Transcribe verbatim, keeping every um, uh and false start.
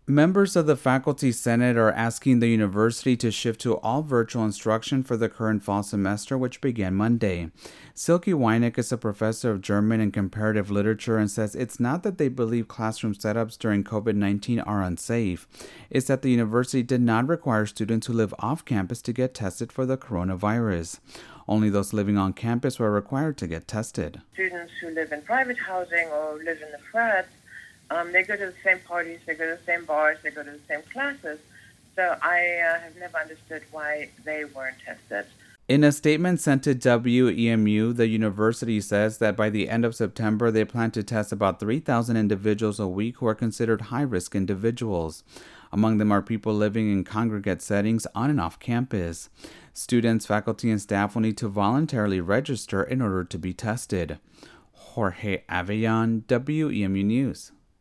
Members of the Faculty Senate are asking the university to shift to all virtual instruction for the current fall semester, which began Monday. Silke Weineck is a professor of German and comparative literature and says it's not that they believe classroom setups during COVID nineteen are unsafe. It's that the university did not require students who live off campus to get tested for the coronavirus. Only those living on campus were required to get tested. Students who live in private housing or live in the flats, Um, they go to the same parties, they go to the same bars, they go to the same classes. So I uh, have never understood why they weren't tested. In a statement sent to W E M U, the university says that by the end of September, they plan to test about three thousand individuals a week who are considered high-risk individuals. Among them are people living in congregate settings on and off campus. Students, faculty, and staff will need to voluntarily register in order to be tested. Jorge Avellán, W E M U News.